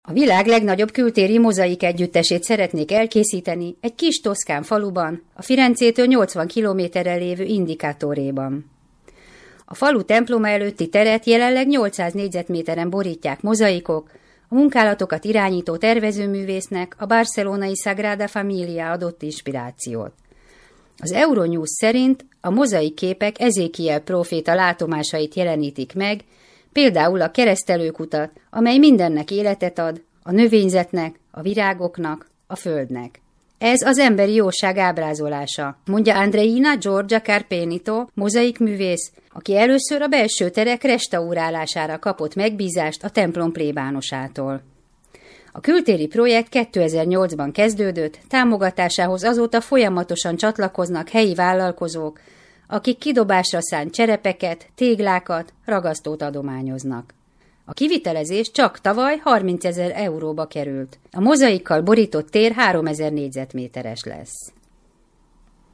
A világ legnagyobb kültéri mozaik együttesét szeretnék elkészíteni egy kis toszkán faluban, a Firencétől 80 kilométerrel lévő Indicatoréban. A falu temploma előtti teret jelenleg 800 négyzetméteren borítják mozaikok, a munkálatokat irányító tervezőművésznek a barcelonai Sagrada Familia adott inspirációt. Az Euronews szerint a mozaik képek Ezékiel próféta látomásait jelenítik meg, például a keresztelőkutat, amely mindennek életet ad, a növényzetnek, a virágoknak, a földnek. Ez az emberi jóság ábrázolása, mondja Andreina Giorgia Carpenito, mozaikművész, aki először a belső terek restaurálására kapott megbízást a templom plébánosától. A kültéri projekt 2008-ban kezdődött, támogatásához azóta folyamatosan csatlakoznak helyi vállalkozók, akik kidobásra szánt cserepeket, téglákat, ragasztót adományoznak. A kivitelezés csak tavaly 30 000 euróba került. A mozaikkal borított tér 3000 négyzetméteres lesz.